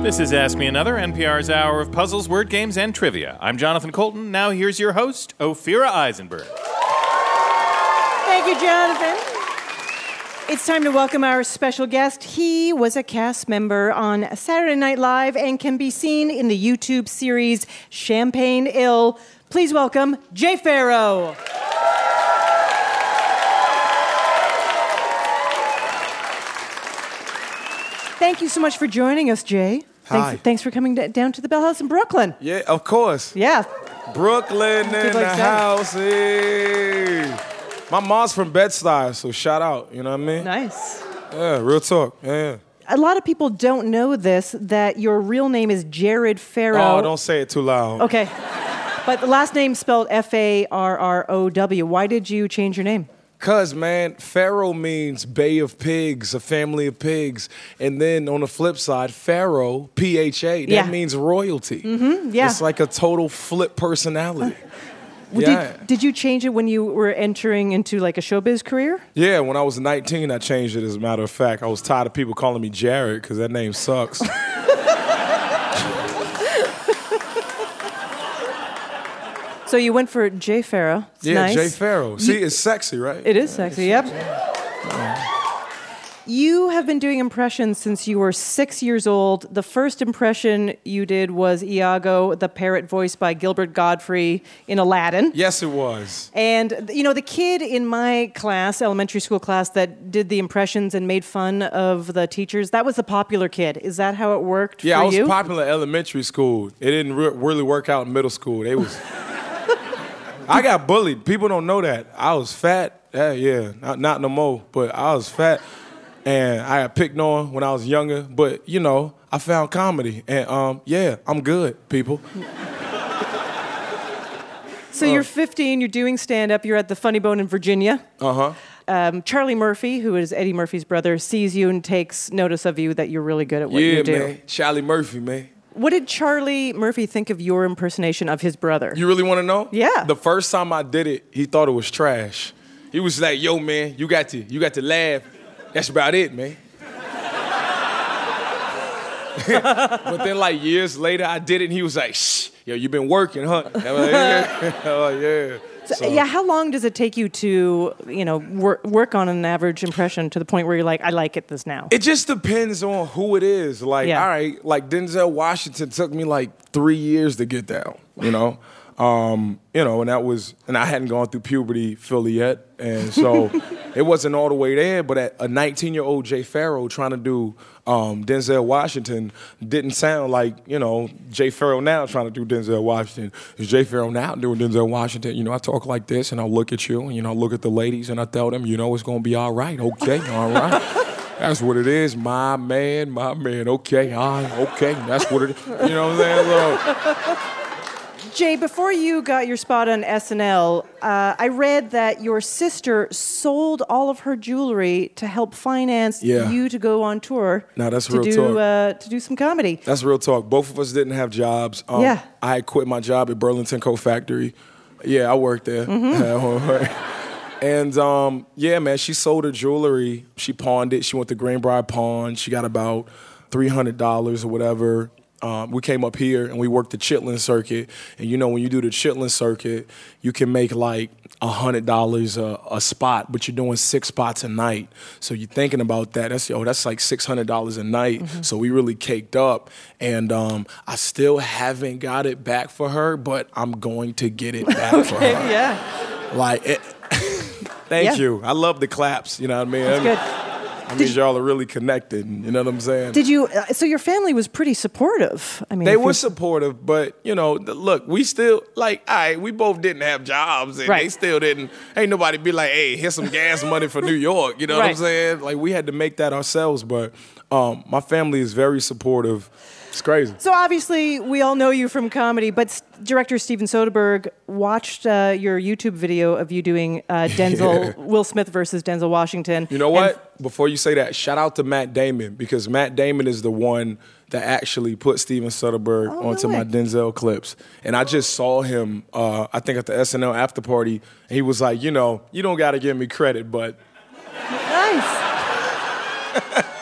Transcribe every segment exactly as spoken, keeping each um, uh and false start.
This is Ask Me Another, N P R's hour of puzzles, word games, and trivia. I'm Jonathan Colton. Now here's your host, Ophira Eisenberg. Thank you, Jonathan. It's time to welcome our special guest. He was a cast member on Saturday Night Live and can be seen in the YouTube series Champagne Ill. Please welcome Jay Pharoah. Thank you so much for joining us, Jay. Hi. Thanks, thanks for coming d- down to the Bell House in Brooklyn. Yeah, of course. Yeah. Brooklyn in People the excited. house. Hey. My mom's from Bed-Stuy, so shout out. You know what I mean? Nice. Yeah, real talk. Yeah. A lot of people don't know this, that your real name is Jared Pharoah. Oh, don't say it too loud. Okay. But the last name spelled F A R R O W. Why did you change your name? Cause, man, Pharaoh means Bay of Pigs, a family of pigs. And then on the flip side, Pharaoh, P H A, that Yeah. means royalty. Mm-hmm, yeah. It's like a total flip personality. Well, yeah. Did, did you change it when you were entering into like a showbiz career? Yeah, when I was nineteen, I changed it, as a matter of fact. I was tired of people calling me Jared because that name sucks. So you went for Jay Pharoah. It's yeah, nice. Jay Pharoah. See, it's sexy, right? It is sexy, yep. You have been doing impressions since you were six years old. The first impression you did was Iago, the parrot voiced by Gilbert Godfrey in Aladdin. Yes, it was. And, you know, the kid in my class, elementary school class, that did the impressions and made fun of the teachers, that was the popular kid. Is that how it worked Yeah, for I was you? popular in elementary school. It didn't re- really work out in middle school. They was... I got bullied. People don't know that. I was fat. Yeah, yeah, not, not no more. But I was fat, and I got picked on when I was younger. But, you know, I found comedy. And, um, yeah, I'm good, people. So you're fifteen, you're doing stand-up, you're at the Funny Bone in Virginia. Uh-huh. Um, Charlie Murphy, who is Eddie Murphy's brother, sees you and takes notice of you that you're really good at what Yeah, you do. man. Charlie Murphy, man. What did Charlie Murphy think of your impersonation of his brother? You really want to know? Yeah. The first time I did it, he thought it was trash. He was like, yo, man, you got to, you got to laugh. That's about it, man. But then, like, years later, I did it, and he was like, shh, yo, you been working, huh? I'm like, yeah. I'm like, yeah. So, So- yeah, how long does it take you to, you know, work, work on an average impression to the point where you're like, I like it this now? It just depends on who it is. Like, Yeah. all right, like Denzel Washington took me like three years to get down, you know? Um, you know, and that was, and I hadn't gone through puberty fully yet. And so it wasn't all the way there, but at a nineteen-year-old Jay Pharoah trying to do um, Denzel Washington didn't sound like, you know, Jay Pharoah now trying to do Denzel Washington. It's Jay Pharoah now doing Denzel Washington. You know, I talk like this, and I look at you, and, you know, I look at the ladies, and I tell them, you know, it's going to be all right. Okay, all right. That's what it is, my man, my man. Okay, all right, okay. That's what it is. You know what I'm saying? So, Jay, before you got your spot on S N L, uh, I read that your sister sold all of her jewelry to help finance Yeah. you to go on tour. Nah, that's to real do, talk. Uh, to do some comedy. That's real talk. Both of us didn't have jobs. Um, Yeah. I had quit my job at Burlington Coat Factory. Yeah, I worked there. Mm-hmm. And um, yeah, man, she sold her jewelry. She pawned it. She went to Greenbrier Pawn. She got about three hundred dollars or whatever. Um, we came up here and we worked the Chitlin circuit. And you know, when you do the Chitlin circuit, you can make like one hundred dollars a, a spot, but you're doing six spots a night. So you're thinking about that. That's, yo, that's like six hundred dollars a night. Mm-hmm. So we really caked up. And um, I still haven't got it back for her, but I'm going to get it back for Okay, her. yeah. Like, it, thank Yeah. you. I love the claps, you know what I mean? That's good. I mean, y'all are really connected, you know what I'm saying? Did you, uh, so your family was pretty supportive. I mean, They if were you- supportive, but, you know, th- look, we still, like, all right, we both didn't have jobs, and Right. they still didn't, ain't nobody be like, hey, here's some gas money for New York, you know what I'm Right. saying? Like, we had to make that ourselves, but um, my family is very supportive. It's crazy. So obviously, we all know you from comedy, but s- director Steven Soderbergh watched uh, your YouTube video of you doing uh, Denzel, Yeah. Will Smith versus Denzel Washington. You know And- what? Before you say that, shout out to Matt Damon, because Matt Damon is the one that actually put Steven Soderbergh Oh, no onto my way. Denzel clips. And I just saw him, uh, I think at the S N L after party, and he was like, you know, you don't got to give me credit, but Nice.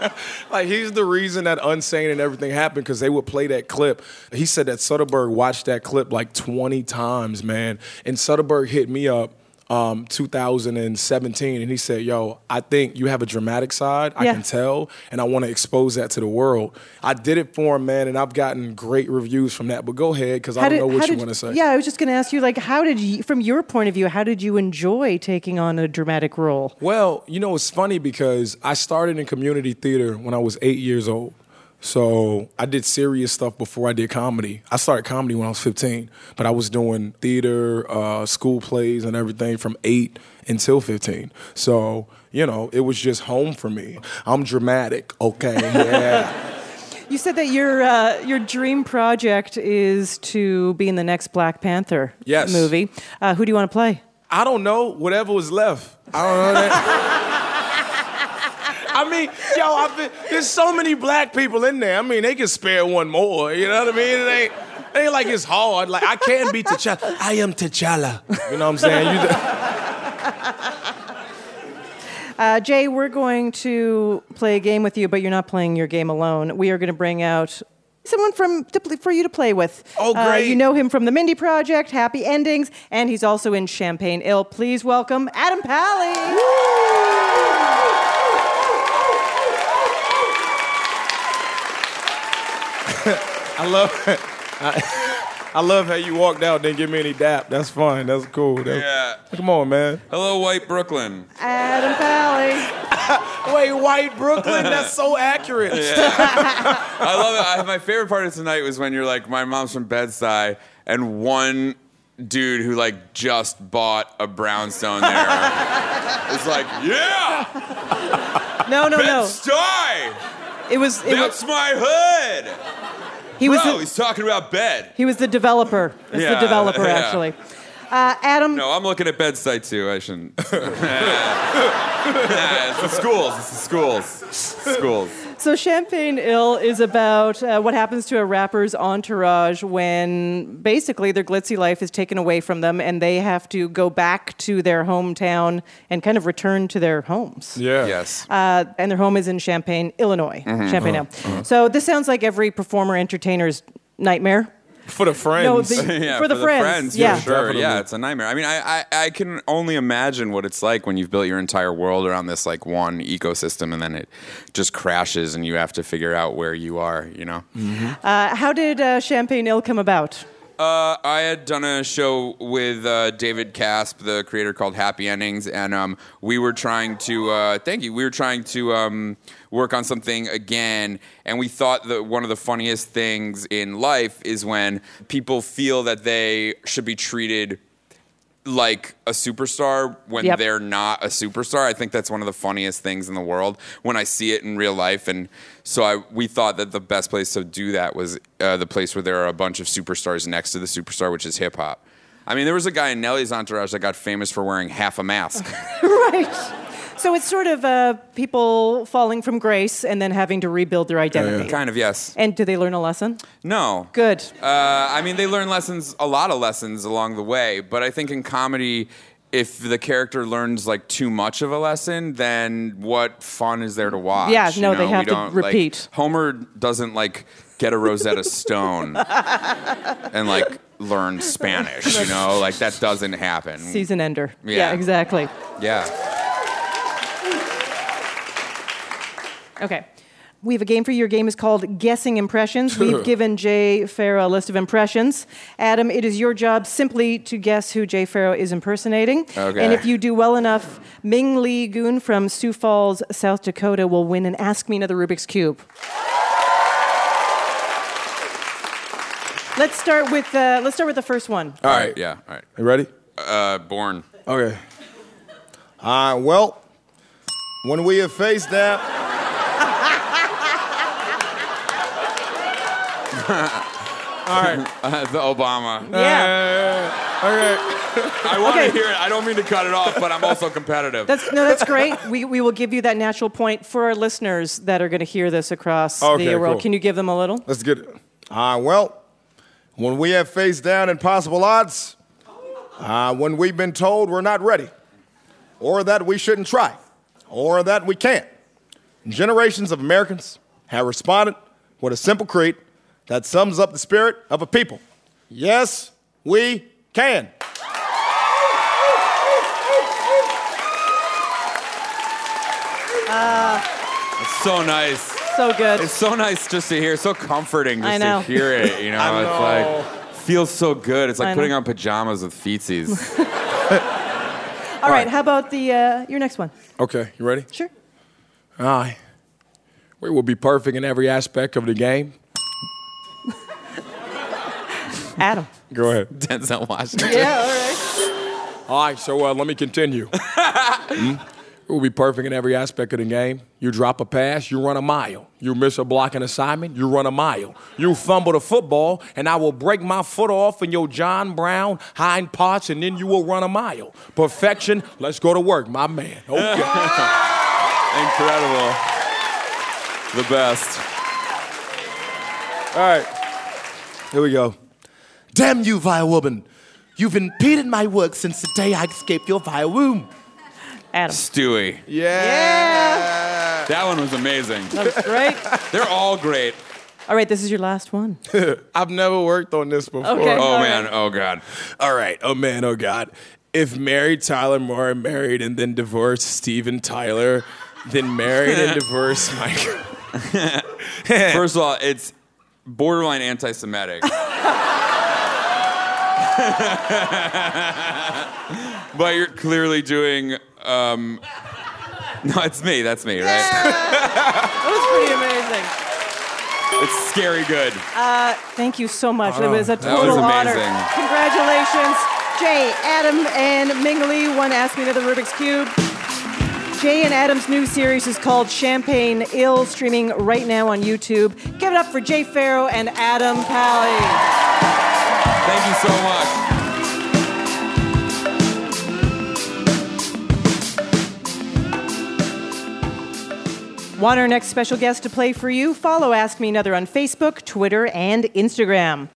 Like, he's the reason that Unsane and everything happened, because they would play that clip. He said that Soderbergh watched that clip like twenty times, man. And Soderbergh hit me up um, two thousand seventeen, and he said, yo, I think you have a dramatic side, I Yeah. can tell, and I want to expose that to the world. I did it for him, man, and I've gotten great reviews from that. But go ahead, because I don't know what you want to say. Yeah, I was just going to ask you, like, how did you, from your point of view, how did you enjoy taking on a dramatic role? Well, you know, it's funny because I started in community theater when I was eight years old. So I did serious stuff before I did comedy. I started comedy when I was fifteen, but I was doing theater, uh, school plays, and everything from eight until fifteen. So, you know, it was just home for me. I'm dramatic, okay? Yeah. You said that your uh, your dream project is to be in the next Black Panther Yes. movie. Uh, who do you want to play? I don't know. Whatever was left. I don't know that. I mean, yo, I've been, there's so many black people in there. I mean, they can spare one more. You know what I mean? It ain't, it ain't like it's hard. Like, I can be T'Challa. I am T'Challa. You know what I'm saying? You Uh, Jay, we're going to play a game with you, but you're not playing your game alone. We are going to bring out someone from to, pl- for you to play with. Oh, Uh, great. you know him from The Mindy Project, Happy Endings, and he's also in Champagne Ill. Please welcome Adam Pally. I love I, I love how you walked out, didn't give me any dap. That's fine. That's cool. That's, Yeah. Come on, man. Hello, white Brooklyn. Adam Pally. Wait, white Brooklyn? That's so accurate. I love it. I, my favorite part of tonight was when you're like, my mom's from Bed-Stuy, and one dude who like just bought a brownstone there is like, yeah, No, no, no. Bed-Stuy. It was. It was That's my hood. he was. Bro, The, he's talking about bed. he was the developer. It's Yeah, the developer, yeah. actually. Uh, Adam. No, I'm looking at Bed-Stuy too. I shouldn't. Yeah, it's the schools. It's the schools. Schools. So Champagne Ill is about uh, what happens to a rapper's entourage when basically their glitzy life is taken away from them and they have to go back to their hometown and kind of return to their homes. Yeah. Yes. Uh, and their home is in Champaign, Illinois. Mm-hmm. Champaign Ill. So this sounds like every performer entertainer's nightmare. For the friends. No, the- Yeah, for the friends, yeah, yeah. sure. Definitely. Yeah, it's a nightmare. I mean, I, I, I can only imagine what it's like when you've built your entire world around this like one ecosystem, and then it just crashes, and you have to figure out where you are. You know. Uh, how did uh, Champagne Ill come about? Uh, I had done a show with uh, David Casp, the creator, called Happy Endings, and um, we were trying to, uh, thank you, we were trying to um, work on something again, and we thought that one of the funniest things in life is when people feel that they should be treated like a superstar when Yep. they're not a superstar. I think that's one of the funniest things in the world when I see it in real life. And so I, we thought that the best place to do that was uh, the place where there are a bunch of superstars next to the superstar, which is hip hop. I mean, there was a guy in Nelly's entourage that got famous for wearing half a mask. Right. So it's sort of uh, people falling from grace and then having to rebuild their identity. Kind of, yes. And do they learn a lesson? No. Good. Uh, I mean, they learn lessons, a lot of lessons along the way. But I think in comedy, if the character learns like too much of a lesson, then what fun is there to watch? Yeah, no, You they know, have we to don't, like, repeat. Homer doesn't like get a Rosetta Stone and like learn Spanish. You know, like that doesn't happen. Season ender. Yeah. Yeah, exactly. Yeah. Okay. We have a game for you. Your game is called Guessing Impressions. We've given Jay Farrow a list of impressions. Adam, it is your job simply to guess who Jay Farrow is impersonating. Okay. And if you do well enough, Ming Lee Goon from Sioux Falls, South Dakota will win an Ask Me Another Rubik's Cube. Let's start with uh, let's start with the first one. All right. Yeah. All right. You ready? Uh, born. Okay. Uh, well, when we have faced that... All right. Uh, the Obama. Yeah. Okay. I want to Okay. hear it. I don't mean to cut it off, but I'm also competitive. That's no, that's great. We we will give you that natural point for our listeners that are going to hear this across Okay, the world. cool. Can you give them a little? Let's get it. Uh, well, when we have faced down impossible odds, uh, when we've been told we're not ready, or that we shouldn't try, or that we can't, Generations of Americans have responded with a simple creed that sums up the spirit of a people. Yes, we can. Uh, It's so nice. so good. It's so nice just to hear. So comforting just I know. to hear it. You know, I it's know. like feels so good. It's I like know. putting on pajamas with feetsies. All right, how about the uh, your next one? Okay, you ready? Sure. Aye. We will be perfect in every aspect of the game. Adam. Go ahead. Denzel Washington. Yeah, all right. All right, so uh, let me continue. Hmm? We'll be perfect in every aspect of the game. You drop a pass, you run a mile. You miss a blocking assignment, you run a mile. You fumble the football, and I will break my foot off in your John Brown hind parts, and then you will run a mile. Perfection, let's go to work, my man. Okay. Incredible. The best. All right, here we go. Damn you, vile woman. You've impeded my work since the day I escaped your vile womb. Adam. Stewie. Yeah. That one was amazing. That was great. They're all great. All right, this is your last one. I've never worked on this before. Okay. Oh All man. right. Oh god. All right. Oh, man. Oh, God. If Mary Tyler Moore married and then divorced Steven Tyler, then married and divorced Michael. First of all, it's borderline anti-Semitic. But you're clearly doing. Um, no, it's me. That's me, right? That was pretty amazing. It's scary good. Thank you so much. It was a That total was honor. amazing. Congratulations, Jay, Adam, and Mingli. One Ask Me Another Rubik's Cube. Jay and Adam's new series is called Champagne Ill, streaming right now on YouTube. Give it up for Jay Farrow and Adam Pally. Thank you so much. Want our next special guest to play for you? Follow Ask Me Another on Facebook, Twitter, and Instagram.